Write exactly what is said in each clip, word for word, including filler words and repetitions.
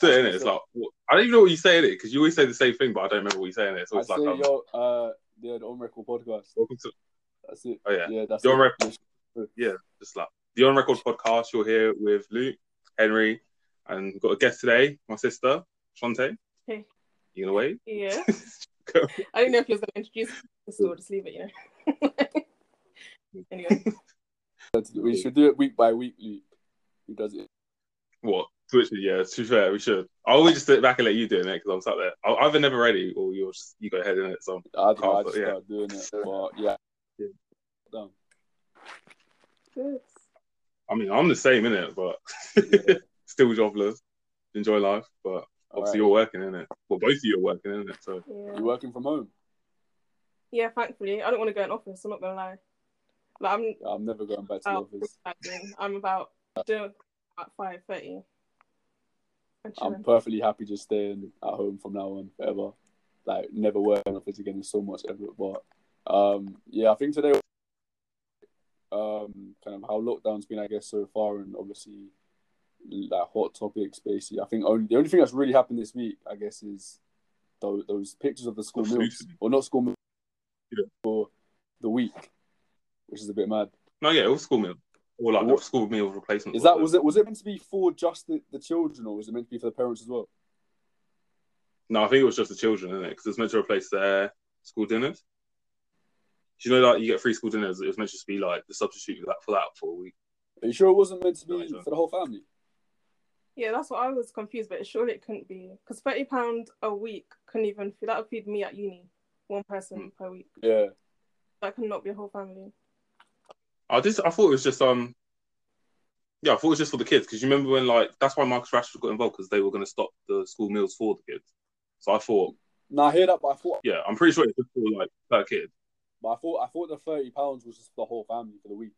it, innit? It's like, what, I don't even know what you say in it, because you always say the same thing, but I don't remember what you say in it. So it's I'd like, say, um, yo, uh, yeah, the On Record podcast. welcome to, That's it. oh yeah, Yeah, that's the it. On Record, yeah, just like, the On Record podcast, you're here with Luke, Henry, and we've got a guest today, my sister, Shante. Hey. You gonna wait? Yeah. I didn't know if you was going to introduce us or just leave it, you know. Anyway. We should do it week by week, Luke. Who does it? What? Twitch? Yeah, to be fair, we should. I always just sit back and let you do it, because I'm sat there. I'll either never ready or you're just, you go ahead in it. So I don't know, I but just yeah. start doing it. But yeah. Yeah. Done. Good. I mean, I'm the same in it, but Yeah. still jobless. Enjoy life, but obviously Right. you're working in it. Well, both of you are working in it. So Yeah. You working from home? Yeah, thankfully. I don't want to go in office, I'm not going to lie. Like, I'm I'm never going back to the out office. I'm about doing at five thirty. I'm perfectly happy just staying at home from now on forever. Like, never working in office again is so much effort. But um, yeah, I think today, um, kind of how lockdown's been, I guess, so far, and obviously like hot topics. Basically, I think only the only thing that's really happened this week, I guess, is those, those pictures of the school The meals, food. or not school meals, Yeah. for the week, which is a bit mad. no, yeah, it was school meal or like What- the school meal replacement. Is that was it? Was it meant to be for just the, the children, or was it meant to be for the parents as well? No, I think it was just the children, innit? Because it was meant to replace their school dinners. Do you know, like, you get free school dinners? It was meant to just be like the substitute for that for that for a week. Are you sure it wasn't meant to be No, I don't. for the whole family? Yeah, that's what I was confused, but surely it couldn't be. Because thirty pounds a week couldn't even feed, that would feed me at uni, one person Mm. per week. Yeah. That could not be a whole family. I just, I thought it was just um, yeah, I thought it was just for the kids, because you remember when, like, that's why Marcus Rashford got involved, because they were going to stop the school meals for the kids. So I thought, No, I hear that, but I thought, yeah, I'm pretty sure it's just for like per kid. but I thought, I thought the thirty pounds was just for the whole family for the week.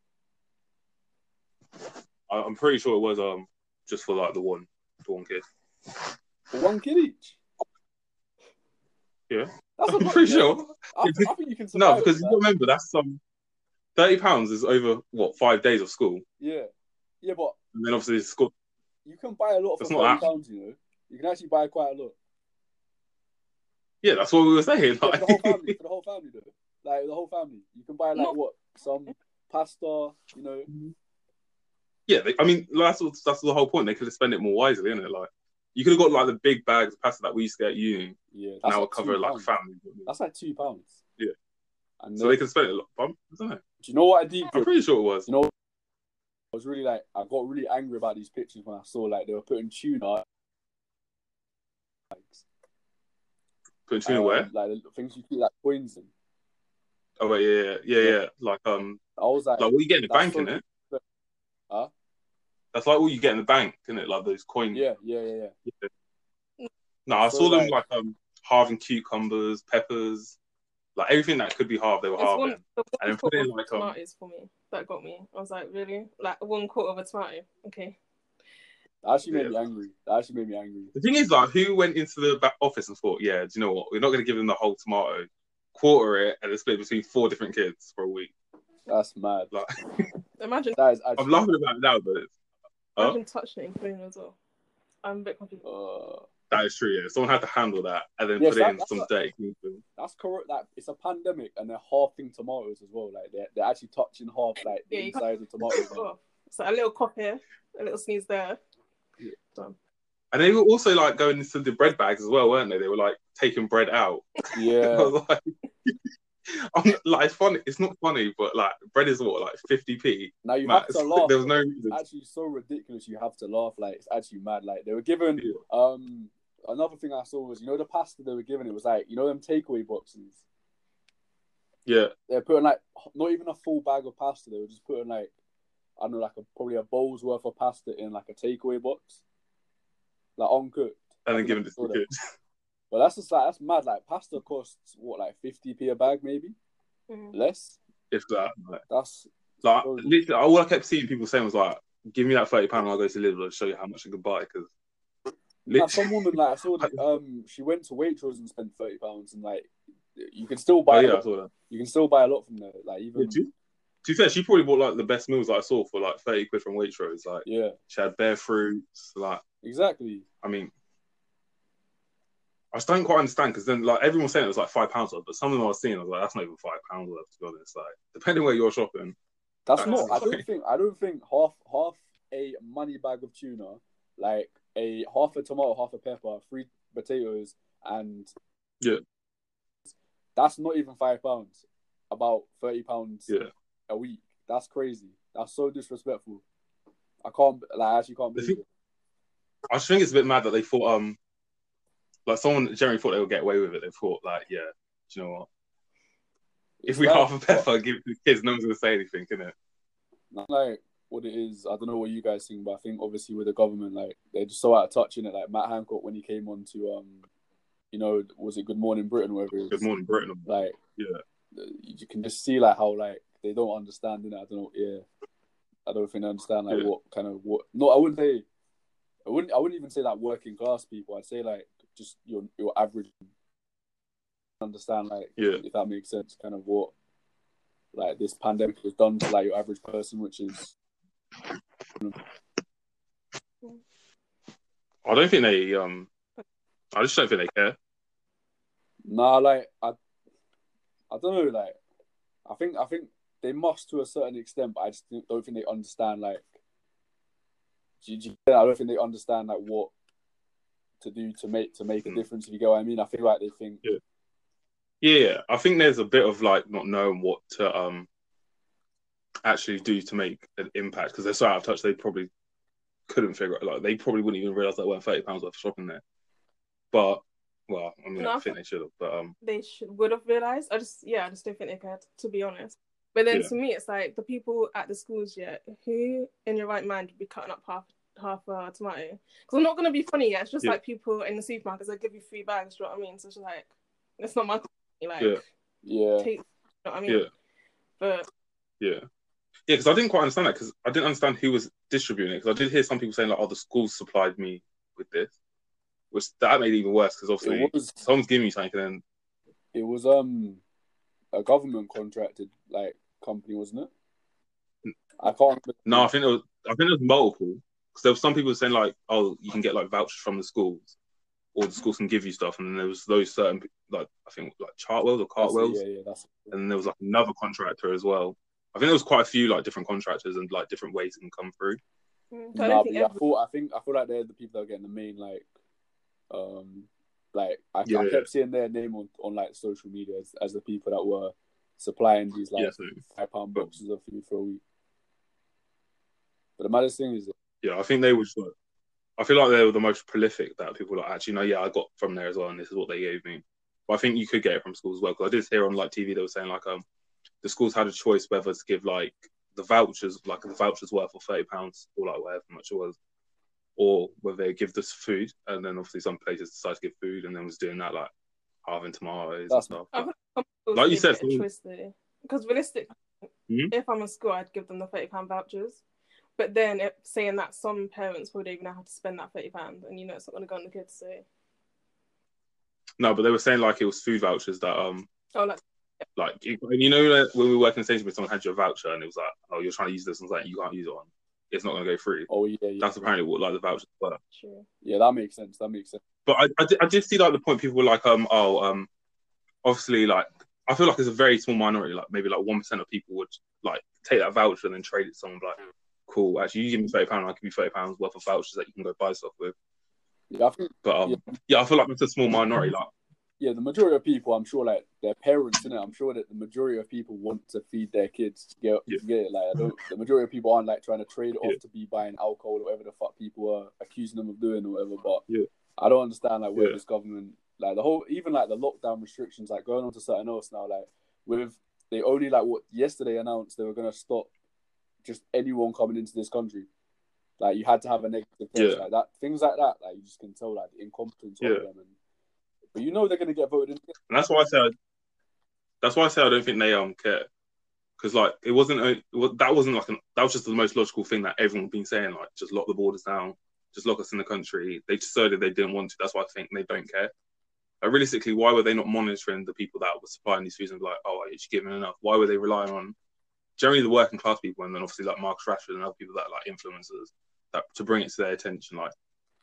I, I'm pretty sure it was um just for like the one, the one kid. For one kid each. Yeah, That's a I'm lot, pretty you know? sure. I, I think you can survive. No, because with you that. remember that's um thirty pounds is over what five days of school, Yeah, yeah, but and then obviously it's school. you can buy a lot for That's not thirty that- pounds. You know, you can actually buy quite a lot. Yeah, that's what we were saying. Yeah, for Like, the whole family, for the whole family, though. Like the whole family, you can buy like Not- what some pasta. You know, yeah, they, I mean that's what, that's the whole point. They could have spent it more wisely, isn't it? Like, you could have got like the big bags of pasta that we used to get at uni. yeah, that's Now like it cover two like pounds. family. That's like two pounds. Yeah. And So then, they could spend it a lot. But I don't know. do you know what I did? I'm pretty sure it was. You know, I was really like, I got really angry about these pictures when I saw like they were putting tuna. Putting tuna um, where? Like the things you keep like coins in. Oh wait, yeah, yeah, yeah, Yeah. yeah. Like um, I was like, like what you get in the that's bank, so innit? good. Huh? That's like what you get in the bank, isn't it? Like those coins. yeah, yeah, yeah, yeah. No, I So, saw them like- like um halving cucumbers, peppers, like everything that could be halved, they were It's one, halving. the And one then put quarter in of like um, tomatoes for me. That got me. I was like, really? Like one quarter of a tomato? Okay. That actually made Yeah. me angry. That actually made me angry. the thing is, like, who went into the back office and thought, yeah, do you know what? We're not going to give them the whole tomato, quarter it, and then split it between four different kids for a week. That's mad. Like, Imagine, That is actually. I'm laughing about it now, but it's, huh? imagine touching it and putting it as well. I'm a bit confused. Uh, That is true. Yeah, someone had to handle that and then Yes, put that- in that's some what- dirty cucumber. that's correct. Like it's a pandemic, and they're halving tomatoes as well. Like they're, they're actually touching half like the Yeah, you can't- inside of tomatoes. Oh, so a little cough here, a little sneeze there. Yeah. Done. And they were also like going into the bread bags as well, weren't they? They were like taking bread out. I Yeah, was like, I'm, like it's funny. It's not funny, but like bread is what like fifty p. now you Man, have to it's- laugh. there was no It's reason. actually so ridiculous. You have to laugh. Like it's actually mad. Like they were given. Yeah. Um, another thing I saw was you know the pasta they were given. It was like you know them takeaway boxes. Yeah, They're putting like not even a full bag of pasta. They were just putting like I don't know, like a probably a bowl's worth of pasta in like a takeaway box, like uncooked. and I then don't giving know it if to you the saw that. kids. But that's just like that's mad. Like pasta costs what like fifty p a bag, maybe Mm. less. If that, like, That's like so- literally, all I kept seeing people saying was like, "Give me that thirty pound, and I'll go to Lidl and show you how much I could buy." Because Nah, some woman like I saw that, um she went to Waitrose and spent thirty pounds and like you can still buy oh a yeah, I lot, saw that. you can still buy a lot from there. Like Yeah, even to, to be fair, she probably bought like the best meals that I saw for like thirty quid from Waitrose. Like yeah. she had bare fruits, like Exactly. I mean, I just don't quite understand because then like everyone was saying it was like five pounds worth, but some of them I was seeing, I was like, that's not even five pounds worth, to be honest. Like, depending where you're shopping, That's that's not. I don't like, think. I don't think half half a money bag of tuna, like a half a tomato, half a pepper, three potatoes, and yeah, that's not even five pounds. About thirty pounds yeah. a week. That's crazy. That's so disrespectful. I can't. Like, I actually can't The believe thing- it. I just think it's a bit mad that they thought, um, like someone generally thought they would get away with it. They thought, like, yeah, do you know what? It's If we like, half a pepper give it to the kids, no one's gonna say anything, can it? like what it is. I don't know what you guys think, but I think obviously with the government, like they're just so out of touch in it. Like Matt Hancock when he came on to, um, you know, was it Good Morning Britain, whatever it is. Good Morning Britain. Like, yeah, you can just see like how like they don't understand it. I don't know. Yeah, I don't think they understand like yeah. what kind of what. No, I wouldn't say. I wouldn't. I wouldn't even say like working class people. I'd say like just your your average. Understand like Yeah. if that makes sense. Kind of what like this pandemic has done to like your average person, which is. I don't think they um. I just don't think they care. Nah, like I, I don't know. Like, I think I think they must to a certain extent, but I just don't think they understand. Like, do you, do you, I don't think they understand like what to do to make to make a Mm. difference. If you get what I mean, I feel like they think. Yeah. Yeah, I think there's a bit of like not knowing what to um actually do to make an impact because they're so out of touch. They probably couldn't figure it. Like they probably wouldn't even realize there weren't thirty pounds worth of shopping there. But well, I mean, No, I I think they should have. But um, They should would have realized. I just yeah, I just don't think they cared, to be honest. But then Yeah. to me, it's like the people at the schools. Yeah, who in your right mind would be cutting up half half a tomato? Because I'm not gonna be funny. Yeah, it's just Yeah. like people in the supermarkets. They give you three bags. Do you know what I mean? So it's just like it's not my company. Like Yeah. Yeah, take. You know what I mean? yeah, But yeah, yeah. Because I didn't quite understand that because I didn't understand who was distributing it. Because I did hear some people saying like, "Oh, the schools supplied me with this," which that made it even worse because obviously it was someone's giving you something and it was um a government contracted like company, wasn't it? I can't remember. no, I think there was, I think there was multiple because there were some people saying like, "Oh, you can get like vouchers from the schools." Or the schools can give you stuff, and then there was those certain like I think like Chartwells or That's it, Cartwells, yeah, yeah, that's it. and then there was like another contractor as well. I think there was quite a few like different contractors and like different ways it can come through. mm, so I Nah, don't but think yeah, I every- thought I think I feel like they're the people that are getting the main like, um, like I, Yeah, I yeah. kept seeing their name on, on like social media as, as the people that were supplying these like Yeah, so, five pound boxes of food for a week. But the maddest thing is, yeah, I think they were. Just, like, I feel like they were the most prolific that people were like actually no, yeah, I got from there as well, and this is what they gave me. But I think you could get it from schools as well because I did hear on like T V they were saying like um the schools had a choice whether to give like the vouchers like the vouchers worth of thirty pounds or like whatever much it was, or whether they give this food, and then obviously some places decided to give food and then was doing that like halving tomatoes That's- and stuff. I But, think some schools like you did said, get a some- choice there. Because realistically, Mhm. if I'm a school, I'd give them the thirty pound vouchers. But then if, saying that some parents would even have to spend that thirty pounds, and you know it's not going to go on the kids. So no, but they were saying like it was food vouchers that um oh, like like you, you know when we were working in Sainsbury's, someone had your voucher and it was like, oh, you're trying to use this and it's like you can't use it on. It's not going to go through. oh yeah, yeah, That's yeah. apparently what like the vouchers were. true. yeah, that makes sense. That makes sense. But I, I, did, I did see like the point people were like, um, oh, um, obviously like I feel like it's a very small minority, like maybe like one percent of people would like take that voucher and then trade it to someone like, cool, actually you give me thirty pounds, I'll give you thirty pounds worth of vouchers that you can go buy stuff with. Yeah, I think But um, Yeah. yeah, I feel like it's a small minority. Like yeah, the majority of people, I'm sure, like their parents, innit? I'm sure that the majority of people want to feed their kids. To get, Yeah. to get it. Like, I don't. The majority of people aren't like trying to trade it Yeah. off to be buying alcohol or whatever the fuck people are accusing them of doing or whatever. But Yeah. I don't understand like where Yeah. this government, like the whole, even like the lockdown restrictions, like going on to something else now. Like with they only like what yesterday announced they were gonna stop just anyone coming into this country. Like you had to have a negative test, Yeah. like that. Things like that, like you just can tell like the incompetence Yeah. of them. And but you know they're gonna get voted in. And that's why I say, that's why I say I don't think they um care, because like it wasn't a, it was, that wasn't like an, that was just the most logical thing that everyone's been saying, like just lock the borders down, just lock us in the country. They decided they didn't want to. That's why I think they don't care. Like, realistically, why were they not monitoring the people that were supplying these foods and be like, oh, are you giving enough? Why were they relying on generally the working class people and then obviously like Marcus Rashford and other people that are like influencers that to bring it to their attention? Like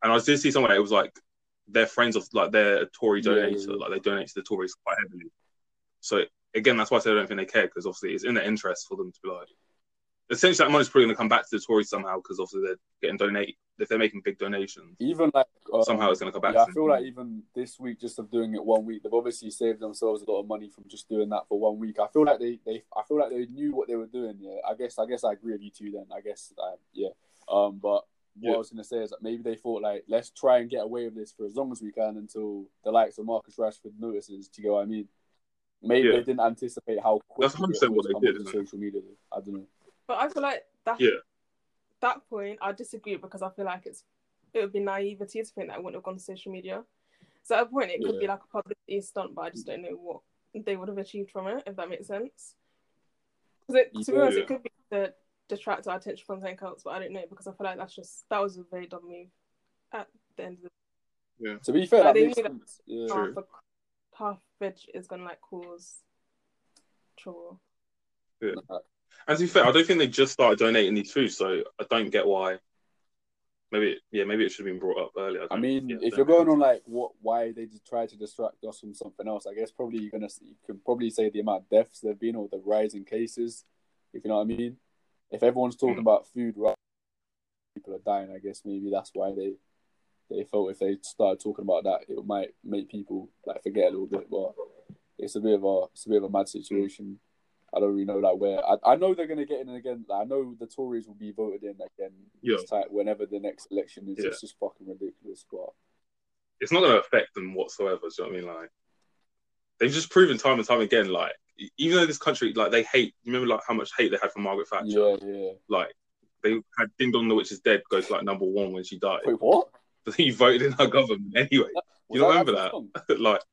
And I did see somewhere it was like they're friends of like they're a Tory Yeah, donator, yeah, yeah. like they donate to the Tories quite heavily. So again, that's why I say I don't think they care because obviously it's in their interest for them to be like. Essentially, that money's probably going to come back to the Tories somehow because obviously they're getting donate if they're making big donations. Even like um, somehow it's going to come back. Yeah, to I feel them. like even this week, just of doing it one week, they've obviously saved themselves a lot of money from just doing that for one week. I feel like they, they I feel like they knew what they were doing. Yeah, I guess I guess I agree with you too. Then I guess uh, yeah. Um, but what Yeah. I was going to say is that maybe they thought like let's try and get away with this for as long as we can until the likes of Marcus Rashford notices. Do you get what I mean? Maybe Yeah. they didn't anticipate how That's quickly one hundred it percent was what they coming did, to isn't it? social media. I don't know. But I feel like that Yeah. that point, I disagree because I feel like it's it would be naivety to think that it wouldn't have gone to social media. So at a point, it could Yeah. be like a publicity stunt, but I just don't know what they would have achieved from it, if that makes sense. Because to be honest, Yeah. it could be to detract our attention from something else, but I don't know because I feel like that's just that was a very dumb move at the end of the Yeah. To be fair, Like, that they makes knew that- sense. Yeah. True. half a half veg is gonna like cause trouble. And to be fair, I don't think they just started donating these foods, so I don't get why. Maybe, yeah, maybe it should have been brought up earlier. I don't- mean, yeah, if don't you're know. going on like what why they just try to distract us from something else, I guess probably you're gonna you can probably say the amount of deaths there've been or the rise in cases, if you know what I mean. If everyone's talking Mm. about food, right, people are dying. I guess maybe that's why they they felt if they started talking about that, it might make people like forget a little bit. But it's a bit of a it's a bit of a mad situation. I don't really know like where I, I know they're gonna get in again. Like, I know the Tories will be voted in again Yeah. this time, whenever the next election is. Yeah. It's just fucking ridiculous. But It's not going to affect them whatsoever. Do you know what I mean? Like, they've just proven time and time again. Like, even though this country, like, they hate. You remember like how much hate they had for Margaret Thatcher? yeah, yeah. Like, they had Ding Dong the Witch is Dead go to like number one when she died. Wait, what? But he voted in her government anyway. Was You don't remember actual that? song? like,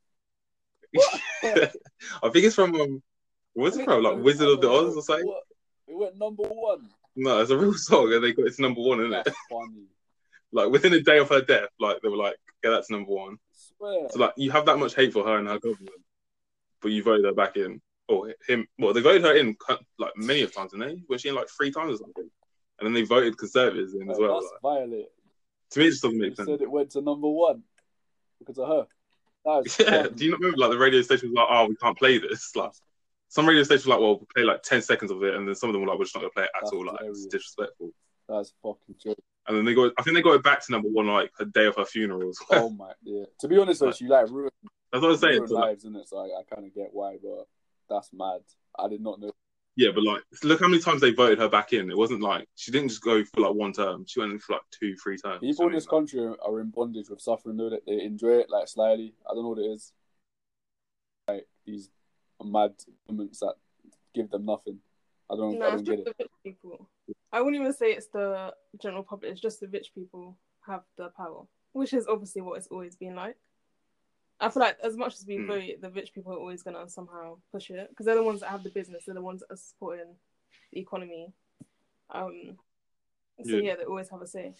What? I think it's from um, what's it from? Like Wizard of the Oz or something? What? It went number one. No, it's a real song, and they got it's number one, isn't it? That's funny. Like within a day of her death, like they were like, "Yeah, that's number one." I swear. So like, you have that much hate for her and her government, but you voted her back in, or him. Well, they voted her in like many of times, didn't they? Was she in like three times or something? And then they voted Conservatives in as well. That's Like, violent. to me, it just doesn't You make sense. said it went to number one because of her. That was Yeah, funny. do you not remember like the radio station was like, "Oh, we can't play this." Like some radio stations were like, "Well, we'll play like ten seconds of it," and then some of them were like, "We're just not gonna play it at That's all." Like hilarious. it's disrespectful. That's fucking joke. And then they got, I think they got it back to number one like a day of her funeral. as well. Oh my, yeah. To be honest, though, Like, she like ruined, That's what I'm saying. ruined So, like, lives, isn't it? So I, I kind of get why, but that's mad. I did not know. yeah, but like, look how many times they voted her back in. It wasn't like she didn't just go for like one term. She went in for like two, three terms. People I in mean, this country are, are in bondage with suffering, though. That they enjoy it like slyly. I don't know what it is. Like these mad moments that give them nothing. I don't. No, I it's don't get just it. the rich people. I wouldn't even say it's the general public. It's just the rich people have the power, which is obviously what it's always been like. I feel like as much as we Hmm. vote, the rich people are always gonna somehow push it because they're the ones that have the business. They're the ones that are supporting the economy. Um, so Yeah. yeah, they always have a say.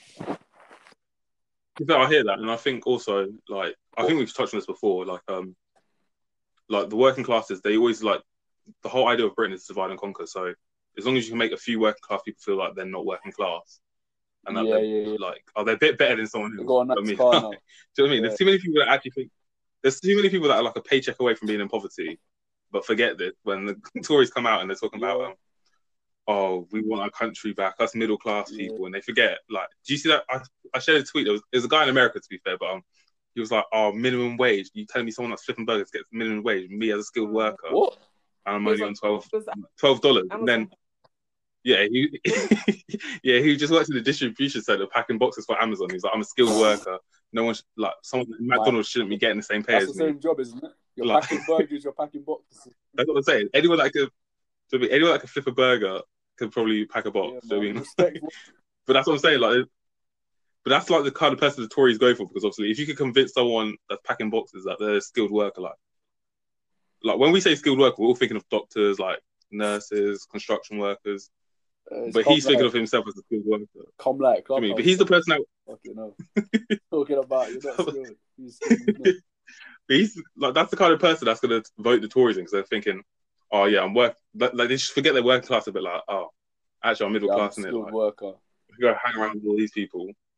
Yeah, I hear that, and I think also like I think we've touched on this before. Like, um, like the working classes, they always like the whole idea of Britain is divide and conquer. So as long as you can make a few working class people feel like they're not working class, and that Yeah, they're yeah, yeah. like, are they a bit better than someone else? They got a nice I mean, car do now. you know what I mean? Yeah. There's too many people that actually think there's too many people that are like a paycheck away from being in poverty, but forget this when the Tories come out and they're talking about Yeah. um, oh, we want our country back, us middle class Yeah. people, and they forget. Like, do you see that? I, I shared a tweet. There was, there was a guy in America, to be fair, but um, he was like, "Oh, minimum wage. You telling me someone that's flipping burgers gets minimum wage? Me as a skilled Mm. worker, What? and I'm He was only on- on twelve Was that twelve dollars." And Amazon? then, yeah, he yeah he just works in the distribution center packing boxes for Amazon. He's like, "I'm a skilled worker. No one sh- like someone at McDonald's shouldn't be getting the same pay That's the as me." same job, isn't it? You're Like- packing burgers. You're packing boxes. That's what I'm saying. Anyone that could, to be anyone that could flip a burger could probably pack a box. Yeah, do you know what I man. mean? Respect. But that's what I'm saying. Like, but that's like the kind of person the Tories go for, because obviously, if you could convince someone that's packing boxes that they're a skilled worker, like, like when we say skilled worker, we're all thinking of doctors, like nurses, construction workers. Uh, it's But come he's thinking like, of himself as a skilled worker. come like I mean, Clubhouse. but he's the person that, Fucking hell. Talking about you're not skilled. You're skilled, you're not. but he's like that's the kind of person that's going to vote the Tories in, because they're thinking, oh yeah, I'm work. Like they just forget their working class a bit. Like, oh, actually, I'm middle Yeah, I'm a class, innit? skilled Like, worker. if you go hang around with all these people,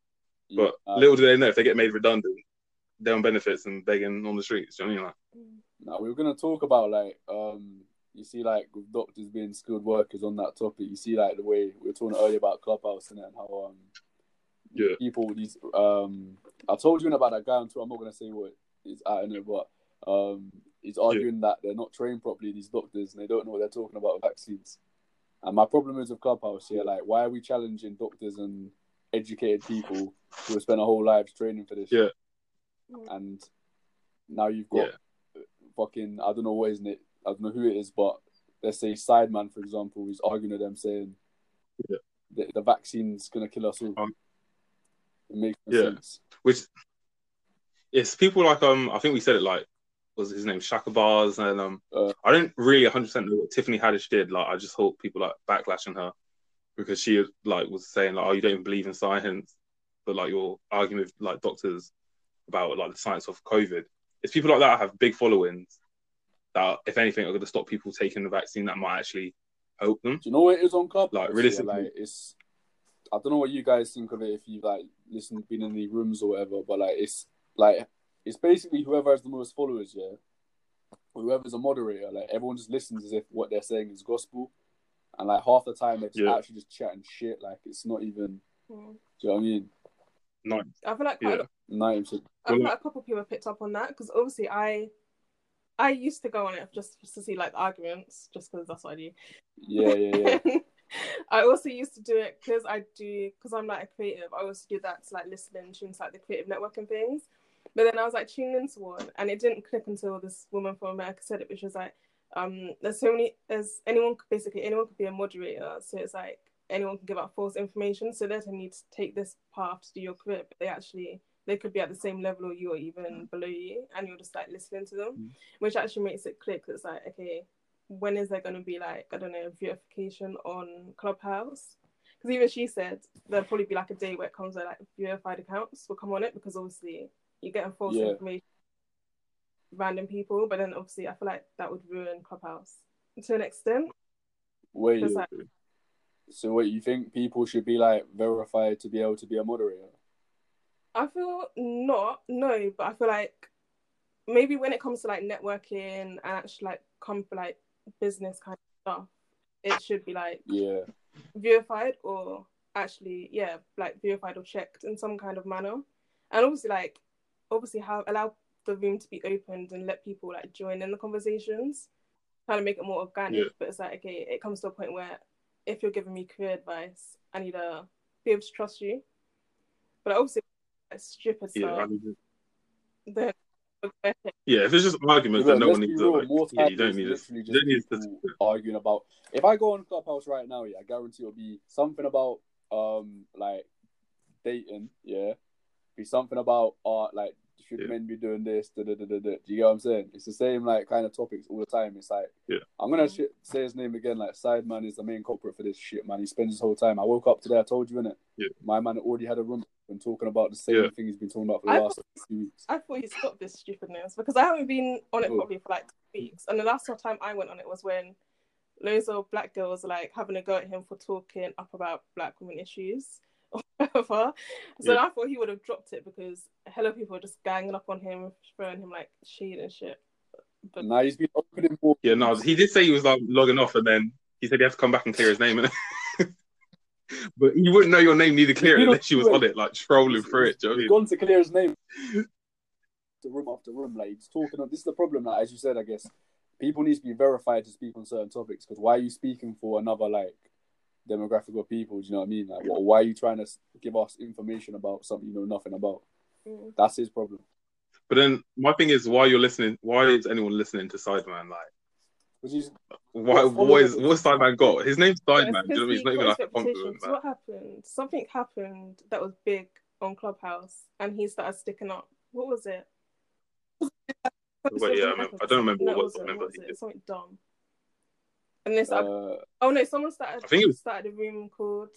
But yeah, little do they know, if they get made redundant, they're on benefits and begging on the streets. Do you know what I mean? Now we were gonna talk about like um you see like with doctors being skilled workers on that topic. You see like the way we were talking earlier about Clubhouse and how um Yeah. people these um I told you about that guy on Twitter. I'm not gonna say what is I don't know, but um he's arguing yeah. that they're not trained properly, these doctors, and they don't know what they're talking about with vaccines. And my problem is with Clubhouse here, yeah, like why are we challenging doctors and educated people who have spent a whole lives training for this yeah. shit? And now you've got yeah. fucking I don't know what isn't it I don't know who it is, but let's say Sideman, for example, who's arguing with them saying yeah. the, the vaccine's gonna kill us all. Um, it makes no yeah. sense. Which it's people like um I think we said it like was his name Shaka Bars, and um uh, I don't really one hundred percent know what Tiffany Haddish did. Like I just hope people like backlashing her because she like was saying like, oh, you don't even believe in science, but like you're arguing with like doctors about like the science of COVID. It's people like that have big followings that, if anything, are going to stop people taking the vaccine that might actually help them. Do you know what it is on Clubhouse? Like realistically, yeah, like it's I don't know what you guys think of it if you've like listened, been in the rooms or whatever, but like it's like it's basically whoever has the most followers, yeah, whoever's a moderator, like everyone just listens as if what they're saying is gospel, and like half the time they're just yeah. actually just chatting shit, like it's not even. Mm. Do you know what I mean? No, I feel like yeah. no, I feel like a couple of people picked up on that because obviously I, I used to go on it just, just to see like the arguments, just because that's what I do. Yeah, yeah, yeah. I also used to do it because I do because I'm like a creative. I also do that to like listen and tune to like the creative networking things. But then I was like tuning into one, and it didn't click until this woman from America said it, which was like, um, there's so many, there's anyone basically anyone could be a moderator, so it's like anyone can give out false information. So they don't need to take this path to do your career, but they actually they could be at the same level or you or even below you, and you're just like listening to them, mm. which actually makes it click. It's like, okay, when is there going to be like, I don't know, verification on Clubhouse? Because even she said there'll probably be like a day where it comes where like verified accounts will come on it, because obviously you're getting false yeah. information, random people, but then obviously I feel like that would ruin Clubhouse to an extent. Wait, like, so what, you think people should be like verified to be able to be a moderator? I feel not, no, but I feel like maybe when it comes to like networking and actually like come for like business kind of stuff, it should be like yeah verified or actually yeah like verified or checked in some kind of manner, and obviously like obviously have allow the room to be opened and let people like join in the conversations, kind of make it more organic. Yeah. But it's like, okay, it comes to a point where if you're giving me career advice, I need to be able to trust you. But obviously like, stupid yeah, stuff, then yeah, if it's just arguments, yeah, then no one needs to. Like, more yeah, you don't need literally to. Just need people to... arguing about. If I go on Clubhouse right now, yeah, I guarantee it'll be something about um like dating, yeah, be something about art, like should yeah. men be doing this? Da, da, da, da, da. Do you get what I'm saying? It's the same like kind of topics all the time. It's like yeah. I'm gonna sh- say his name again. Like Sideman is the main culprit for this shit, man. He spends his whole time. I woke up today. I told you, innit? Yeah. My man already had a room and talking about the same yeah. thing he's been talking about for the I last thought, few weeks. I thought he stopped this stupidness because I haven't been on it oh. probably for like two weeks. And the last time I went on it was when loads of black girls were like having a go at him for talking up about black women issues. So yeah. I thought he would have dropped it because hella people were just ganging up on him, throwing him like shade and shit. But now he's been opening more. Yeah, no, he did say he was like logging off, and then he said he had to come back and clear his name. But you wouldn't know your name needed clear unless she was on it, like trolling he's, through he's, it. Do you know he's what I mean? gone to clear his name. The room after room, like he's talking. On, this is the problem. Like, as you said, I guess people need to be verified to speak on certain topics. Because why are you speaking for another like demographic of people? Do you know what I mean? Like, what, why are you trying to give us information about something you know nothing about? Mm. That's his problem. But then my thing is, why you're listening? Why is anyone listening to Sideman? Like, he's, why? What is what's Sideman got? His name's Sideman. Do you know what I mean? He's not even like a compliment. What happened? Something happened that was big on Clubhouse, and he started sticking up. What was it? Wait, yeah, I, remember, I don't remember no, what, was what, it? what was it? Something dumb. And this, uh, oh no, someone started. I think it was... started a room called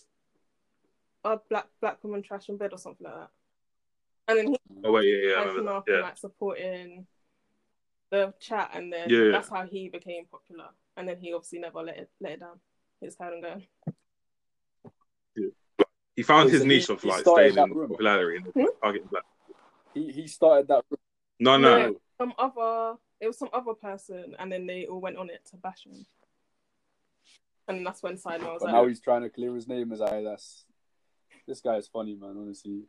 "A Black Black Woman Trash in Bed" or something like that. And then he, oh wait, yeah, yeah, I like, remember up that. Yeah. and, like supporting the chat, and then yeah, that's yeah. how he became popular. And then he obviously never let it let it down. He just carried on going. Yeah. He found Wait, his so he- niche of he like started staying that in room? popularity and Hmm? targeting black. He he started that. No, no, No, some other. It was some other person, and then they all went on it to bash him. And that's when Sideman was But like, now he's trying to clear his name as I. That's this guy is funny, man. Honestly,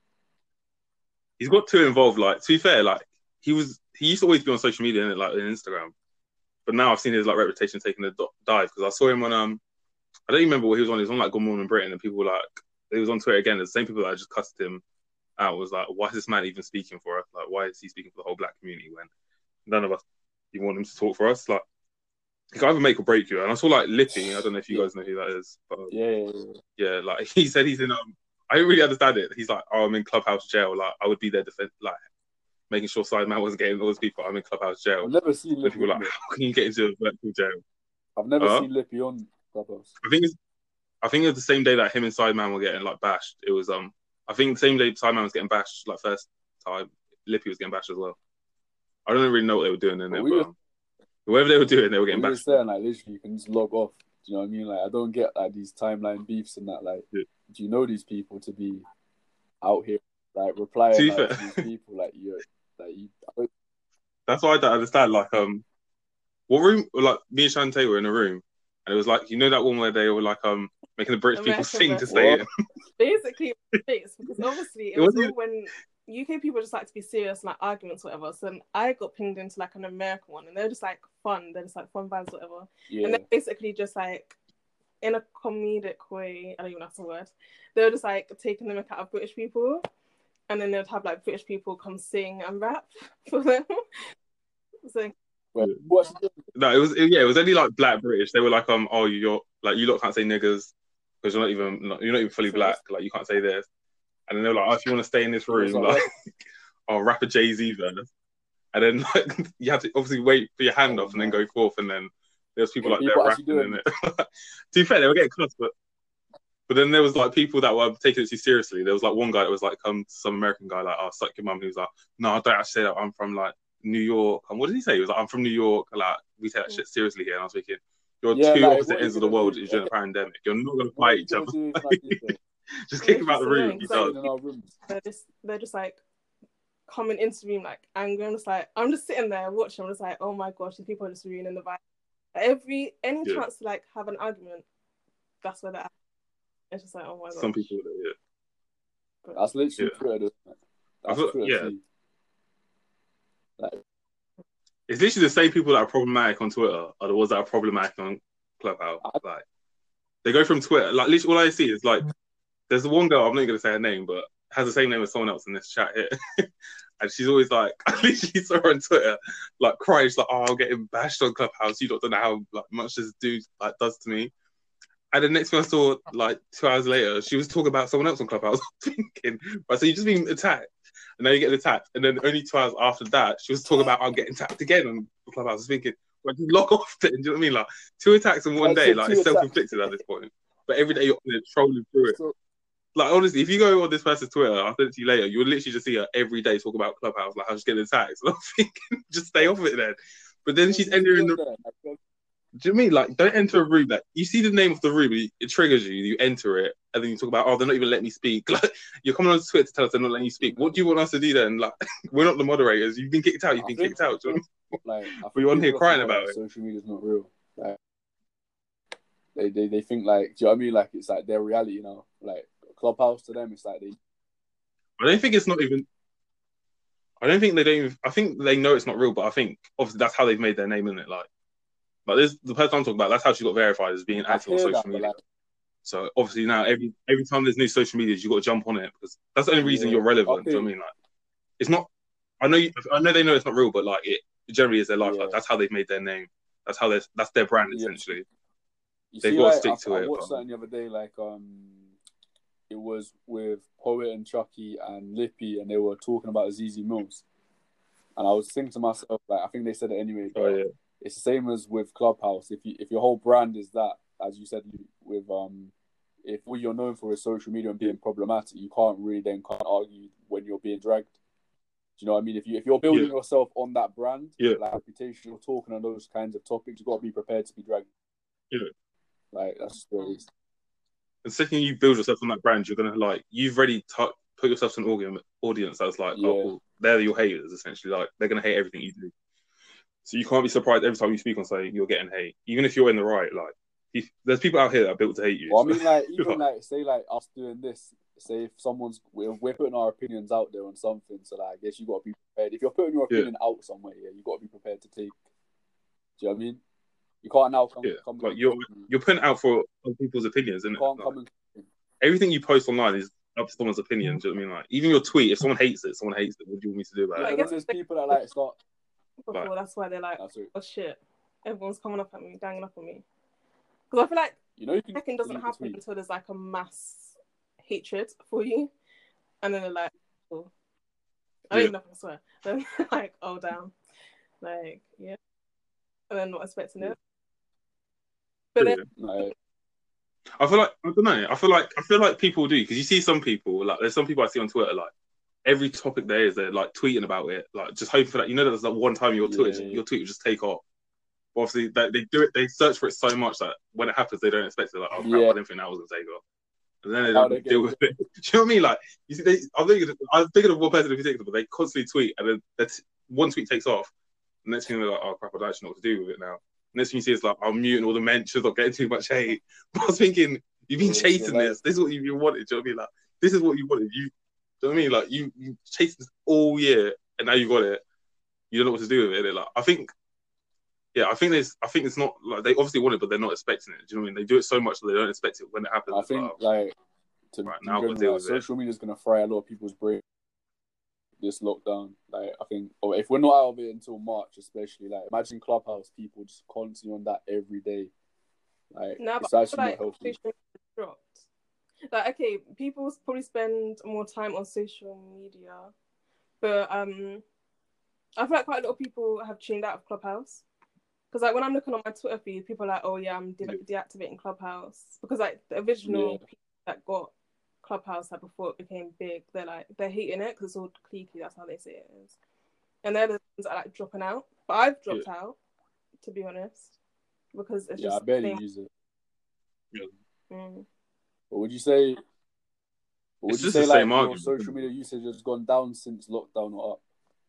he's got too involved. Like, to be fair, like he was, he used to always be on social media and like on Instagram, but now I've seen his like reputation taking a do- dive because I saw him on um, I don't even remember what he was on. He was on like Good Morning Britain, and people were like, he was on Twitter again. The same people that just cussed him out was like, why is this man even speaking for us? Like, why is he speaking for the whole black community when none of us even want him to talk for us? Like, he can either make or break you. And I saw like Lippy. I don't know if you Yeah. guys know who that is, but um, yeah, yeah, yeah. yeah, like he said he's in um. I don't really understand it. He's like, oh, I'm in Clubhouse jail. Like, I would be there defend, like, making sure Sideman wasn't getting all those people. I'm in Clubhouse jail. I've never seen And Lippy. people were like, how can you get into a virtual jail? I've never Huh? seen Lippy on Clubhouse. I think it's, I think it was the same day that him and Sideman were getting like bashed. It was um, I think the same day Sideman was getting bashed, like first time, Lippy was getting bashed as well. I don't really know what they were doing in But there, we but were- um, whatever they were doing, they were getting We were bashed. saying like literally, you can just log off. Do you know what I mean? Like I don't get like these timeline beefs and that. Like, Yeah. do you know these people to be out here like replying To be like, fair- to these people? Like you, like you. I don't- That's why I don't understand. Like um, what room? Like me and Shantae were in a room, and it was like, you know that one where they were like um making the British people American sing to version. stay What? in. basically it's because obviously it It was wasn't all when U K people just like to be serious, like arguments, whatever. So then I got pinged into like an American one, and they're just like fun. They're just like fun vibes, whatever. Yeah. And they're basically just like in a comedic way. I don't even know that's a word. They were just like taking the mick out of British people, and then they'd have like British people come sing and rap for them. So Well, what's No, it was it, yeah, it was only like black British. They were like um, oh, you're like you lot can't say niggers because you're not even not, you're not even fully So black. Like you can't say this. And then they were like, oh, if you want to stay in this room, like, like, oh, rap a Jay-Z verse. And then like you had to obviously wait for your hand Oh, off and then man. go forth. And then there's people Yeah, like people that actually rapping in doing it. To be fair, they were getting cussed, but but then there was like people that were taking it too seriously. There was like one guy that was like, um, some American guy, like, oh, suck your mum. He was like, no, I don't actually say that. I'm from like New York. And what did he say? He was like, I'm from New York. Like, we take that shit seriously here. And I was thinking, you're Yeah, two like, opposite what are you ends of the gonna world do? during a pandemic. You're not going to What are fight you each gonna other. do if like this, though? Just kick it's him out just the room. annoying, He's 'cause, like, like, Staying in our rooms. they're just they're just like coming into the room like angry. I'm just like I'm just sitting there watching. I'm just like, oh my gosh, these people are just ruining the vibe. Every any Yeah. chance to like have an argument, that's where they're at. It's just like, oh my gosh. some people, yeah. That's literally Yeah. Twitter. Though. I That's feel- Twitter. yeah. for you. Like, It's literally the same people that are problematic on Twitter are the ones that are problematic on Clubhouse. Like they go from Twitter, like literally all I see is like there's the one girl, I'm not gonna say her name, but has the same name as someone else in this chat here. And she's always like, I literally saw her on Twitter, like crying. She's like, oh, I'm getting bashed on Clubhouse. You don't know how like much this dude like does to me. And the next thing I saw, like two hours later, she was talking about someone else on Clubhouse. Thinking, right, so you've just been attacked, and now you're getting attacked. And then only two hours after that, she was talking about I'm getting attacked again on Clubhouse. I was thinking, well, just log off then. Do you know what I mean? Like two attacks in one That's day, it, like two it's attacks. self-inflicted at this point. But every day you're on it, trolling through it. so, Like honestly, if you go on this person's Twitter, I'll send it to you later. You'll literally just see her every day talk about Clubhouse, like how she's getting attacked. And I'm thinking, just stay off it then. But then she's entering the. there, like, Do you know what I mean? Like, don't enter a room. Like, you see the name of the room, it, it triggers you. You enter it, and then you talk about, oh, they're not even letting me speak. Like, you're coming on Twitter to tell us they're not letting you speak. What do you want us to do then? Like, we're not the moderators. You've been kicked out. You've I been think- kicked out. Do you know what I mean? like, I think But you're on here people crying think, about like, it. Social media's not real. Like, they, they they think like, do you know what I mean? Like it's like their reality now. Like Clubhouse to them, it's like they. I don't think it's not even. I don't think they don't. Even, I think they know it's not real, but I think obviously that's how they've made their name in it. Like, like this, the person I'm talking about. That's how she got verified as being I active on hear social that, but, media. like, So obviously now every every time there's new social medias, you got to jump on it because that's the only reason Yeah. you're relevant. Do you know Okay. what I mean? Like, it's not. I know. You, I know they know it's not real, but like it generally is their life. Yeah. Like that's how they've made their name. That's how they. That's their brand Yeah. essentially. You They've see, got to like, stick I, to I it, watched but- something the other day, like um, it was with Poet and Chucky and Lippy, and they were talking about Z Z Mills, and I was thinking to myself, like, I think they said it anyway. But Oh yeah. it's the same as with Clubhouse. If you if your whole brand is that, as you said, with um, if what you're known for is social media and being problematic, you can't really then can't argue when you're being dragged. Do you know what I mean? If you if you're building Yeah. yourself on that brand, Yeah. like reputation, you're talking on those kinds of topics, you got to be prepared to be dragged. Yeah. Like that's just what it is. the second you build yourself on that brand, you're gonna like you've already t- put yourself to an audience audience that's like, Yeah. oh, cool. They're your haters essentially. Like they're gonna hate everything you do. So you can't be surprised every time you speak on something you're getting hate, even if you're in the right. Like if, there's people out here that are built to hate you. Well, so. I mean, like even like say like us doing this. Say if someone's we're, we're putting our opinions out there on something, so like I guess you got to be prepared. If you're putting your opinion yeah. out somewhere, yeah, you got to be prepared to take. Do you know what I mean? You can't now come. Yeah. come like you're you're putting out for other people's opinions, isn't it? Like, and... everything you post online is up to someone's opinion. Do you know what I mean? Like even your tweet, if someone hates it, someone hates it. What do you want me to do about yeah, it? I guess there's people that like start. Before like, that's why they're like, oh shit, everyone's coming up at me, ganging up on me. Because I feel like you know, you can second doesn't happen until there's like a mass hatred for you, and then they're like, oh, I don't yeah. even know if I swear. Then like, oh damn, like yeah, and then not expecting it. But then, no. I feel like I don't know. I feel like I feel like people do because you see some people like there's some people I see on Twitter like every topic there is they're like tweeting about it, like just hoping for that. You know, there's that like, one time your yeah, tweet yeah. your tweet will just take off. But obviously, they, they do it. They search for it so much that when it happens, they don't expect it. Like, oh crap, yeah. I didn't think that was gonna take off. And then they don't they deal with it. Do you know what I mean? Like, you see, they, I'm thinking, I'm thinking of one person in particular, but they constantly tweet, and then that one tweet takes off. And next thing they're like, oh crap, I don't actually know what to do with it now. Next thing you see is like, I'm muting all the mentions, not getting too much hate. But I was thinking, you've been chasing this. This is what you've been wanted. Do you know what I mean? Like, this is what you wanted. You, do you know what I mean? Like, you, you chased this all year, and now you got it. You don't know what to do with it. Like, I think, yeah, I think there's, I think it's not like they obviously want it, but they're not expecting it. Do you know what I mean? They do it so much that they don't expect it when it happens. I think like, like. To right, now general, deal like, with social it. media is going to fry a lot of people's brain this lockdown. Like I think, or if we're not out of it until March, especially, like imagine Clubhouse people just constantly on that every day. Like no, it's but actually like, not healthy. Dropped. Like okay, people probably spend more time on social media, but um, I feel like quite a lot of people have tuned out of Clubhouse. Because like when I'm looking on my Twitter feed, people are like, oh yeah, I'm de- yeah. deactivating Clubhouse because like the original Yeah. people that got Clubhouse like before it became big, they're like they're hating it because it's all cliquey. That's how they say it is, and they're the ones that are like dropping out. But I've dropped yeah. out, to be honest, because it's yeah, just I barely same... use it. Yeah. Mm. But would you say? Would it's you just say the like same your argument. social media usage has gone down since lockdown or up?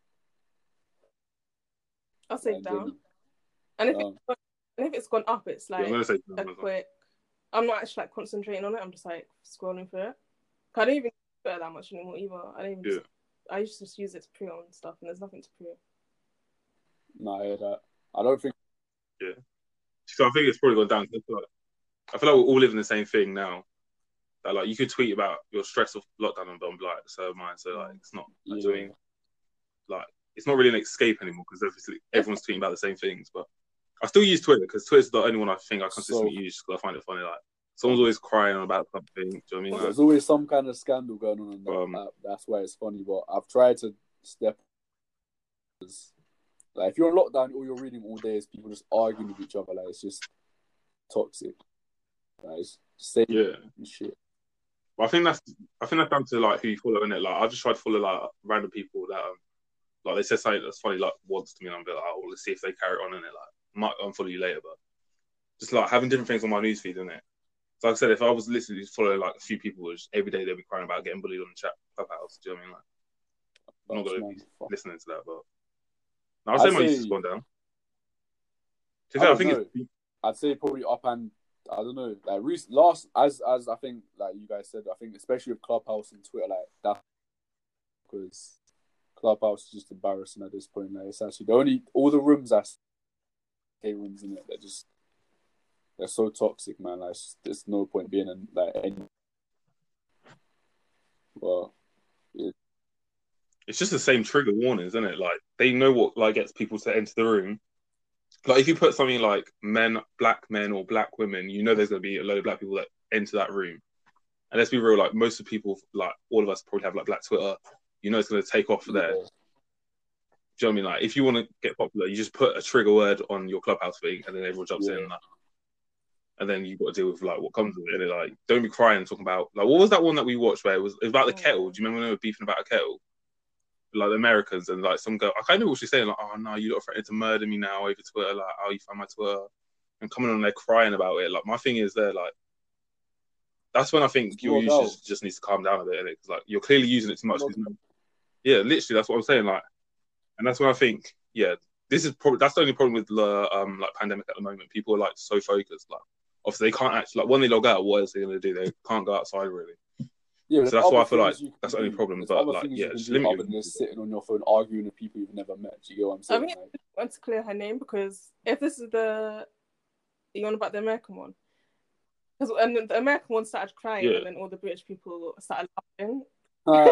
I'll say Like, down. And if, down. It's, and if it's gone up, it's like yeah, I'm gonna say a quick. I'm not actually like concentrating on it. I'm just like scrolling through it. I don't even do it that much anymore either. I don't even. Yeah. Just, I used to just use it to pre on stuff, and there's nothing to pre. No, I hear that. I don't think. Yeah. So I think it's probably gone down. I feel like, I feel like we're all living the same thing now. That like you could tweet about your stress of lockdown and be like, so am I. So like it's not. Like, Yeah. I mean, like it's not really an escape anymore because obviously everyone's tweeting about the same things. But I still use Twitter because Twitter's the only one I think I consistently so, use because I find it funny. Like someone's always crying about something. Do you know what I mean? Like, there's always some kind of scandal going on in that um, app. That's why it's funny. But I've tried to step. Like if you're on lockdown, all you're reading all day is people just arguing with each other. Like it's just toxic. Like it's same yeah. shit. But I think that's I think that's down to like who you follow in it. Like I just try to follow like random people that um, like they said something that's funny like once to me, and I'm a bit like, oh, let's see if they carry on in it. Like might unfollow you later, but just like having different things on my newsfeed, isn't it? So like I said, if I was literally just following like a few people, which every day they'd be crying about getting bullied on the chat Clubhouse. Do you know what I mean? Like I'm not gonna be listening to that, but no, I'd say my usage has gone down. To fair, I, I think know. it's I'd say probably up and I don't know, like recent, last as as I think like you guys said, I think especially with Clubhouse and Twitter, like that because Clubhouse is just embarrassing at this point. Like it's actually the only all the rooms I see rooms in it, they're just they're so toxic, man. Like there's no point being in like any. Well, yeah. It's just the same trigger warnings, isn't it? Like they know what like gets people to enter the room. Like if you put something like men, black men or black women, you know there's going to be a load of black people that enter that room. And let's be real, like most of the people, like all of us probably have like black Twitter. You know it's going to take off there. Yeah. Do you know what I mean? Like if you want to get popular, you just put a trigger word on your Clubhouse thing, and then everyone jumps Yeah. in. Like, and then you've got to deal with like what comes with it. And like, don't be crying talking about like what was that one that we watched where it was, it was about the kettle? Do you remember when they were beefing about a kettle? Like the Americans and like some girl, I can't remember what she's saying. Like, oh no, you lot are threatening to murder me now over Twitter. Like, oh, you found my Twitter, and coming on there crying about it. Like, my thing is, there, like, that's when I think your Well, usage no. just needs to calm down a bit, innit? Because like you're clearly using it too much. Well, Yeah, literally, that's what I'm saying. Like, and that's when I think, yeah, this is probably that's the only problem with the um like pandemic at the moment. People are like so focused, like obviously they can't actually like when they log out, what else are they gonna do? They can't go outside really. Yeah, So there's that's why I other feel like things you that's can the only do. problem. There's But other like, things yeah, you can just do limit other your than just usage. sitting on your phone arguing with people you've never met. Do you get what I'm I saying? mean, Like, I want to clear her name because if this is the you on about the American one, because and the American one started crying Yeah. and then all the British people started laughing. uh,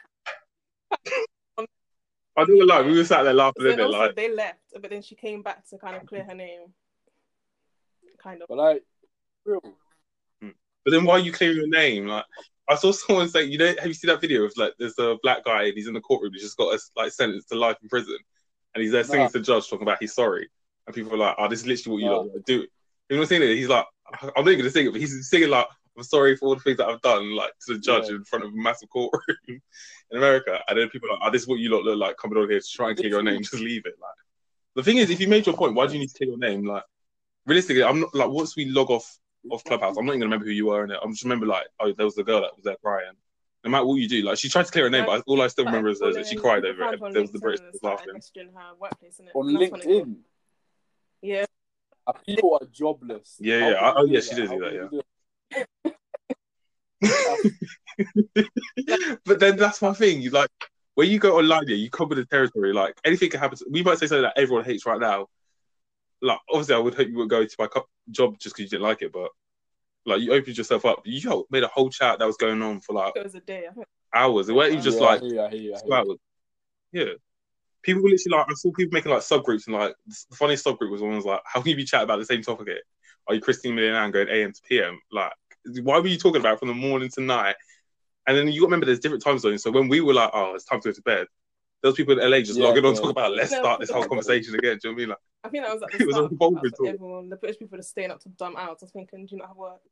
I don't lie, we were sat there laughing, So then innit? also Like, they left, but then she came back to kind of clear her name, kind of. but like, real. but then why are you clearing your name? Like, I saw someone say, you know, have you seen that video of like, there's a black guy and he's in the courtroom, he's just got a like sentenced to life in prison, and he's there singing Nah. to the judge talking about he's sorry, and people are like, oh, this is literally what you Nah. lot like, do. You know what I'm saying? He's like, I'm not even gonna sing it, but he's singing like, I'm sorry for all the things that I've done, like to the judge Yeah. in front of a massive courtroom in America, and then people are like, oh, this is what you lot look like coming on here to try and clear your name, just leave it. Like, the thing is, if you made your point, why do you need to clear your name? Like, realistically, I'm not like once we log off off Clubhouse, I'm not even gonna remember who you were in it. I'm just remember like, oh, there was the girl that was there crying. No matter what you do, like she tried to clear her name, but all I still remember is that she cried over it. There was the British laughing. Her workplace, innit? On And that's when it got- LinkedIn, Yeah. uh, people are jobless. Yeah, How yeah. can I- you oh, do yeah, that? she did How do can that, you But then that's my thing. You like when you go online, yeah, you cover the territory. Like anything can happen. To, we might say something that everyone hates right now. Like obviously, I would hope you would go to my co- job just because you didn't like it, but like you opened yourself up. You made a whole chat that was going on for like It was a day. I think. hours. It wasn't even just Yeah, like I hear you, I hear you, I two hear you. hours. Yeah. People were literally like, I saw people making like subgroups, and like the funniest subgroup was one was like, how can you be chatting about the same topic? Here? Are you Christine Milian going A M to P M? Like, why were you talking about it from the morning to night? And then you got to remember there's different time zones. So when we were like, oh, it's time to go to bed, those people in L A just Yeah, logging on yeah, talking about, yeah. let's No, start this but- whole conversation again. Do you know what I mean? Like, I think that was at the It was start. a of vulgar Clubhouse, talk. like everyone, the British people are staying up to dumb out. I was thinking, do you not have work?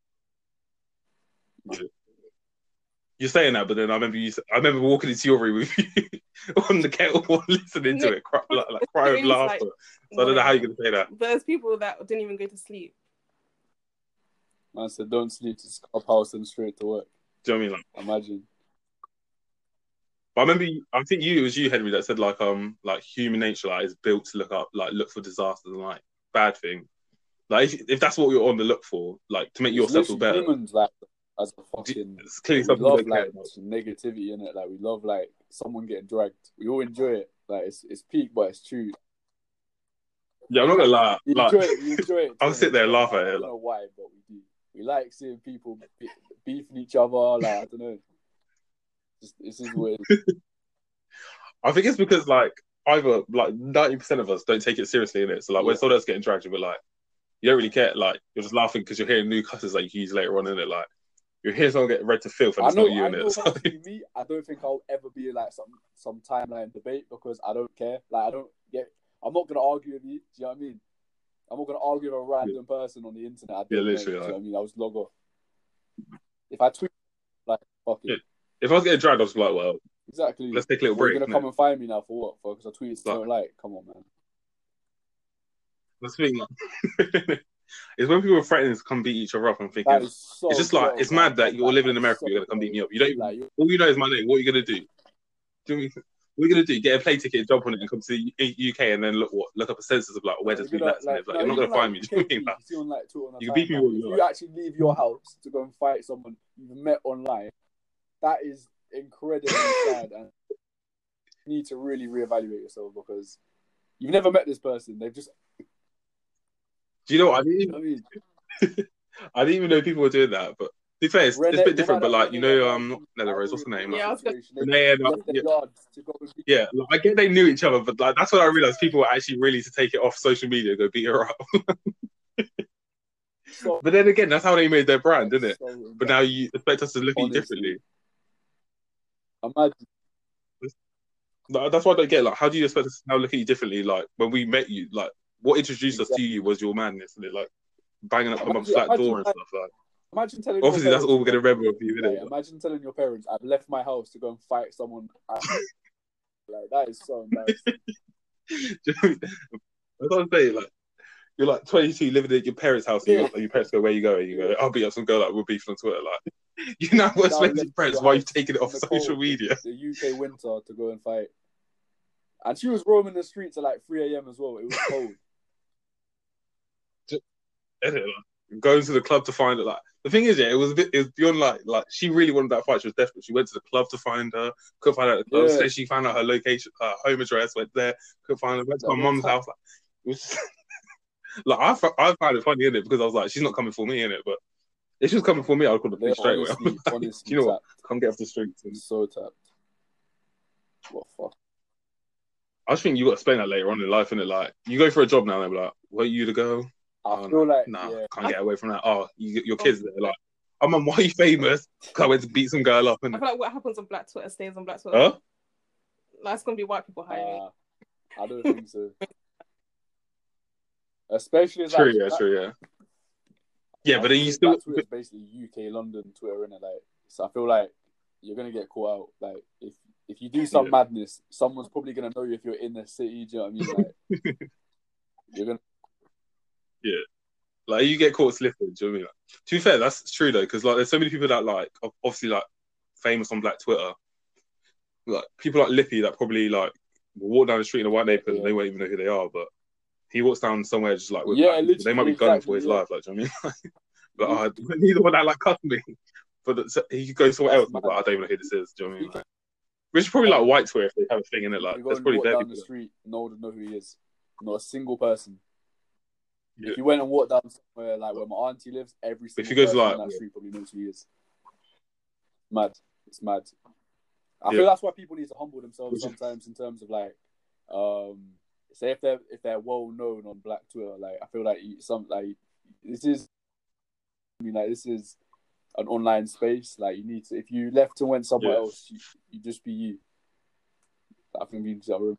you're saying that, but then I remember you. I remember walking into your room with you on the kettle one, listening to it, cry, like, like cry with It was like laughter. So I don't know how you're gonna say that. But there's people that didn't even go to sleep. Man said, don't sleep to Clubhouse and straight to work. Do you know what I mean? Like, Imagine. but I remember, you, I think you it was you, Henry, that said like um like human nature like is built to look up like look for disasters and like bad things. Like if, if that's what you're on the look for, like to make It's yourself feel literally better. humans like as a fucking. It's clearly we something we love don't care like about. negativity in it. Like we love like someone getting dragged. We all enjoy it. Like it's it's peak, but it's true. Yeah, I'm not gonna lie. We Like, enjoy it. We enjoy it. I'll to sit an there and extent. laugh at I it, don't like- know why, but we do. We like seeing people be- beefing each other. Like I don't know. Just this is what. It is. I think it's because like either like ninety percent of us don't take it seriously in it. So like when Yeah. someone else getting dragged, we're like, you don't really care. Like you're just laughing because you're hearing new cusses that you can use later on in it. Like you're hearing someone get read to filth and I it's know. not you I in know. it. So, Personally, me, I don't think I'll ever be like some some timeline debate because I don't care. Like I don't get. I'm not gonna argue with you. Do you know what I mean? I'm not gonna argue with a random person on the internet. I don't Yeah, know, literally, do you know like- what I mean? I was log off. If I tweet, like fuck it. Yeah. if I was getting dragged, I was like, well, Exactly. let's take a little Well, break. you're gonna innit? come and find me now for what? For because I tweeted something like, come on, man. That's the thing. Like, it's when people are threatening to come beat each other up. I'm thinking That is so. it's just like ghetto, it's man. mad that you're Like, living in that's America. so You're gonna come beat me up. You don't even. Like, you- All you know is my name. What are you gonna do? Do you, what are you gonna do? Get a plane ticket, jump on it, and come to the U K, and then look what look up a census of like where does you're we gonna, Latin live? Like, no, you're not even gonna find me. like Do you know what I K P, mean? Like, you see on like Twitter on the you can beat me timeline, all you if like. you actually leave your house to go and fight someone you've met online, that is incredibly sad, and you need to really reevaluate yourself because you've never met this person. They've just, do you know what I mean? I mean, I didn't even know people were doing that, but to be fair, it's, it's a Renee- bit different. what But about like, you that Renee know, and um, not Nella Rose, what's her name? Yeah, I Like, was gonna- situation, Renee and, they uh, left their yeah. yards to go and beat. yeah, like, I get they knew each other, but like that's when I realized people were actually really to take it off social media and go beat her up. So, But then again, that's how they made their brand, didn't it? so But now you expect us to look at you Honestly. differently. imagine. Like, that's why I don't get. Like, how do you expect us to now look at you differently? Like when we met you, like what introduced us to Exactly. you was your madness, and it like banging up my mum's Imagine- flat door and imagine, stuff. Like Imagine telling obviously your that's all we're gonna parents, remember of you, like, isn't it? imagine telling your parents, I've left my house to go and fight someone. Like that is so embarrassing. Do you know what I mean? That's what I'm saying. Like you're like twenty-two, living at your parents' house. And Yeah. your, your parents go, "Where you going?" You go, "I'll beat up some girl that we're beefing on Twitter." Like, you know what's Now making left your parents? your Why are you house taking it in off the social cold, media? The U K winter to go and fight. And she was roaming the streets at like three a.m. as well. It was cold. Isn't it? Like, going to the club to find it. Like the thing is, yeah, it was a bit. It was beyond like like she really wanted that fight. She was desperate. She went to the club to find her. Couldn't find her at the club. Yeah. So she found out her location, her home address. Went there. Couldn't find her. Went to That my whole mum's time. house. Like, it was like I, f- I found it funny in it because I was like, she's not coming for me in it. But if she was coming for me, I'd call the They're police straight away. honestly, Like, honestly you know what? tapped. Come get off the streets. And So tapped. What fuck? I just think you got to explain that later on in life, innit? Like you go for a job now, and they're like, "Were you the girl?" I Oh, feel no, like nah, yeah. can't get away from that. Oh, you, your kids there, like, oh man, why are you famous? Because I went to beat some girl up, I and feel like what happens on Black Twitter stays on Black Twitter. huh? Like it's gonna be white people hiding. Uh, I don't think so. Especially as True, like, yeah, that, true, yeah. Yeah, I but then you think still, Black Twitter is basically U K London Twitter, innit? Like, so I feel like you're gonna get caught out. Like, if if you do some Yeah. madness, someone's probably gonna know you if you're in the city. Do you know what I mean? Like, you're gonna. yeah, like you get caught slipping. Do you know what I mean? Like, to be fair, that's true though, because like there's so many people that like obviously like famous on Black Twitter, like people like Lippy that probably like will walk down the street in a white neighborhood Yeah. and they won't even know who they are, but he walks down somewhere just like with Yeah, black people, they might be literally, gunning for his exactly, yeah. life. Like, do you know what I mean? But uh, neither one that like cut me. But the, so he could go somewhere That's else and be mad. like, I don't even know who this is. Do you know what I mean? Like, which is probably like white Twitter if they have a thing in it. Like, you go there's and probably walk dead down people. the street, no one would know who he is. Not a single person. Yeah. If you went and walked down somewhere like where my auntie lives, every single if you go to, person like- on that street probably knows who he is. Mad. It's mad. I Yeah. feel that's why people need to humble themselves Which is- sometimes in terms of like, um, say if they're if they're well known on Black Twitter, like I feel like you, some like this is, I mean like this is an online space. Like you need to, if you left and went somewhere Yeah. else, you, you just be you. I think we need to.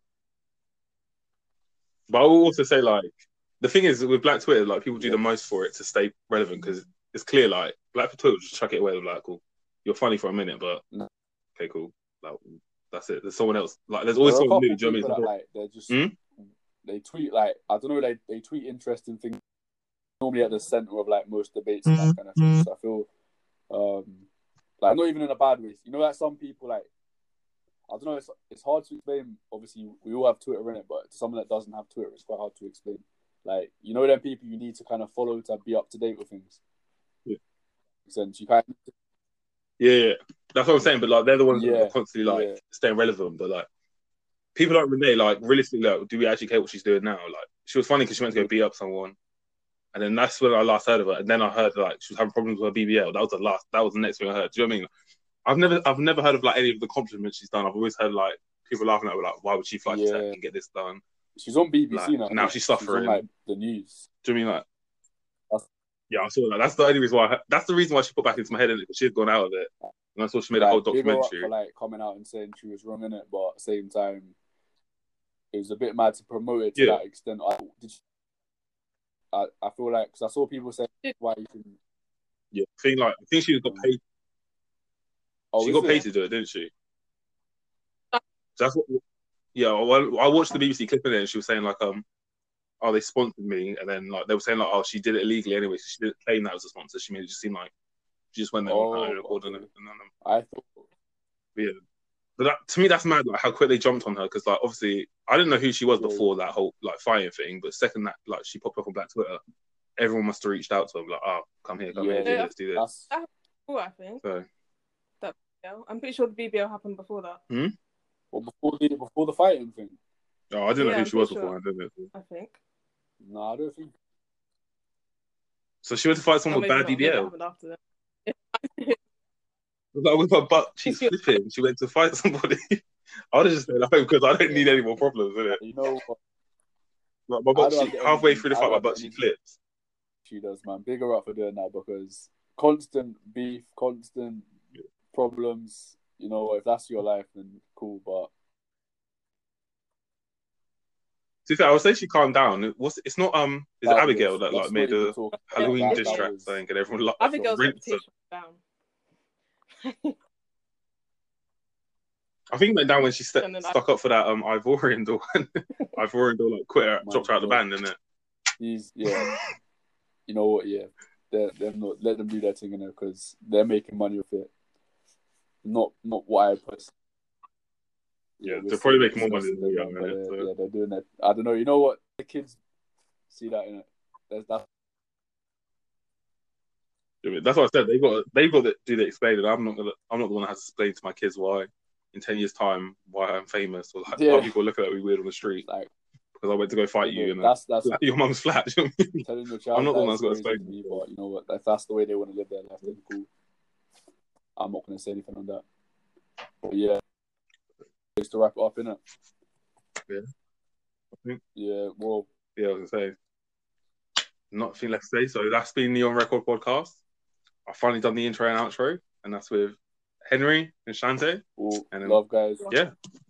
But I will also say, like, the thing is with Black Twitter, like people do Yeah. the most for it to stay relevant because it's clear, like Black Twitter will just chuck it away with like, cool, you're funny for a minute, but No. okay, cool, like that's it. There's someone else. Like, there's always There are a someone couple new. Do you know people what I mean? that, like they're just Hmm? they tweet like I don't know they they tweet interesting things normally at the center of like most debates and that kind of thing. So I feel um like not even in a bad way. You know, like some people like I don't know. It's it's hard to explain. Obviously, we all have Twitter in it, but to someone that doesn't have Twitter, it's quite hard to explain. Like you know, them people you need to kind of follow to be up to date with things. Yeah. Makes sense. You kind of, Yeah, yeah, that's what I'm saying. But like, they're the ones that Yeah, are constantly like yeah. staying relevant. But like, people like Renee, like realistically, like, do we actually care what she's doing now? Like, she was funny because she went to go beat up someone, and then that's when I last heard of her. And then I heard like she was having problems with her B B L. That was the last. That was the next thing I heard. Do you know what I mean? I've never, I've never heard of like any of the compliments she's done. I've always heard like people laughing at her, like, why would she fly to Yeah. tech and get this done? she's on B B C Like, now. now isn't she's she? suffering. She's on, like the news. Do you know what I mean like? That's- Yeah, I saw that. That's the only reason why. I, that's the reason why she put back into my head, innit? Because she had gone out of it, and I saw she made a whole Like, big her up documentary. for like coming out and saying she was wrong in it, but at the same time, it was a bit mad to promote it to Yeah. that extent. I did. You, I, I feel like because I saw people say why you can. Yeah, I think like I think she got paid. Oh, she is got it? paid to do it, didn't she? So that's what. Yeah, well, I watched the B B C clip in it, and she was saying like, um, oh, they sponsored me, and then like they were saying like, oh, she did it illegally anyway, so she didn't claim that as a sponsor. She made it just seem like she just went there Oh, on her own accord, okay. and, and then, um, I thought. yeah. But that, to me, that's mad. Like how quick they jumped on her because, like, obviously, I didn't know who she was Yeah, before that whole like fighting thing. But second that like she popped up on Black Twitter, everyone must have reached out to her like, oh, come here, come Yeah, here, do yeah. this, do this. That's Oh, I think. So Yeah. I'm pretty sure the B B L happened before that. well, before the before the fighting thing. oh, I didn't know Yeah, who I'm she was pretty before. I didn't. I think. No, I don't think. So she went to fight Or someone with maybe bad not. Maybe it D B L. happened after that. Like with her butt cheeks flipping, she went to fight somebody. I would have just stayed at home because I don't need any more problems, innit? You know what? Like my I butt don't cheek, have the halfway energy- through the I fight, don't my have the butt cheek energy. flips. She does, man. Big her up for doing that because constant beef, constant problems. You know, if that's your life, then cool. But To be fair, I would say she calmed down. It was, it's not um, is it that Abigail was- that let's like made not even a talk- Halloween that- diss that track was- saying and everyone like Abigail's rinsed her. reputation was down. I think it went down when she st- And then I- stuck up for that um Ivorian door. Ivorian door like quit her, My dropped her out the God. band, didn't it? he's yeah. You know what? Yeah, they them not let them do their thing in there because they're making money with it. Not not what I personally. Yeah, we're they're probably still making more money discussing than we them, are. but innit? they're, So, yeah, they're doing it. I don't know. You know what? The kids see that in it. That's, that's I mean, that's what I said. They got they got to do the explaining. I'm not gonna. I'm not the one that has to explain to my kids why, in ten years' time, why I'm famous or like, Yeah. why people are looking at me weird on the street like because I went to go fight you and that's that's like, your mum's flat. You know what I mean? telling your child I'm not the that one is that's got to crazy explain. to me. But you know what? If that's the way they want to live their life, then cool. I'm not gonna say anything on that. But yeah, just to wrap it up, innit? Yeah. I think, Yeah. Well. yeah, I was gonna say. Nothing left to say. So that's been the On Record podcast. I've finally done the intro and outro, and that's with Henry and Shante. Well, And then, love, guys. yeah,